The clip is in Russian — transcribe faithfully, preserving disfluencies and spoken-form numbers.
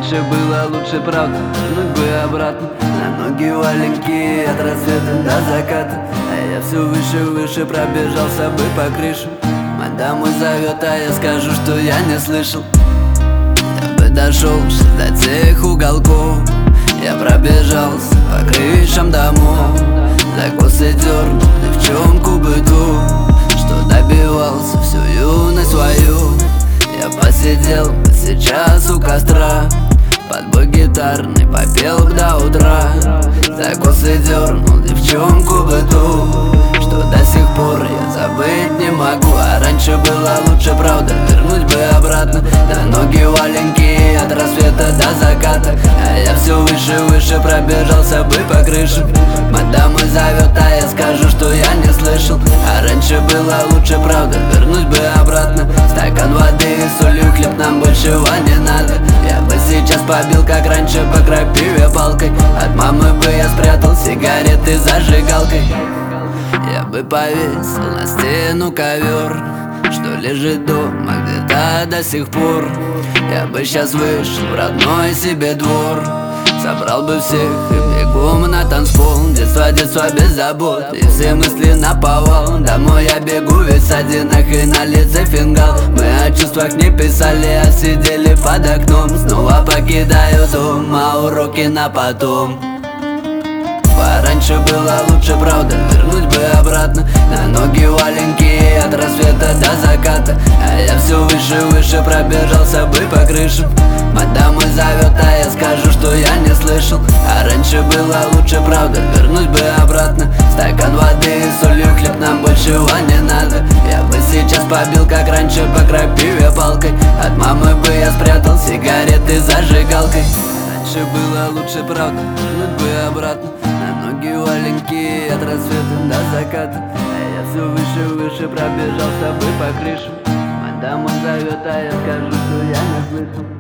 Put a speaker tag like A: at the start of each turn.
A: раньше было лучше, правда, вернуть бы обратно. На ноги валенки от рассвета до заката, а я все выше, выше пробежался бы по крыше. Мать домой зовет, а я скажу, что я не слышал. Я бы дошел до тех уголков, я пробежался по крышам домов, за косы дернул девчонку бы ту, что добивался всю юность свою. Я посидел бы сейчас у костра, под бой гитарный попел до утра, за косы дернул девчонку бы ту, что до сих пор я забыть не могу. А раньше было лучше, правда, вернуть бы обратно. На ноги валенки от рассвета до заката, а я все выше, выше пробежался бы по крышам. Мать домой зовет, а я скажу, что я не слышал. А раньше было лучше, правда, вернуть бы обратно. Стакан воды и солью хлеб, нам большего не надо. Я бы сейчас побил, как раньше, по крапиве палкой. От мамы бы я спрятал сигареты зажигалкой. Я бы повесил на стену ковер, что лежит дома где-то до сих пор. Я бы сейчас вышел в родной себе двор, собрал бы всех и бегом на танцпол. Детство, детство без забот, и все мысли наповал. Домой я бегу весь один, ах, и на лице фингал. Мы о чувствах не писали, а сидели под окном. Снова покидаю дом, а уроки на потом. Раньше было лучше, правда, вернуть бы обратно. На ноги валенки от рассвета до заката, а я все выше, выше пробежался бы по крышам. Мать домой зовет, а я скажу, что я не слышал. А раньше было лучше, правда, вернуть бы обратно. Стакан воды и солью хлеб, нам большего не надо. Я бы сейчас побил, как раньше, по крапиве палкой. От мамы бы я спрятал сигареты зажигалкой. Раньше было лучше, правда, вернуть бы обратно. На ноги валенки от рассвета до заката, а я все выше, выше пробежался бы по крышам. Мать домой зовет, а я скажу, что я не слышал.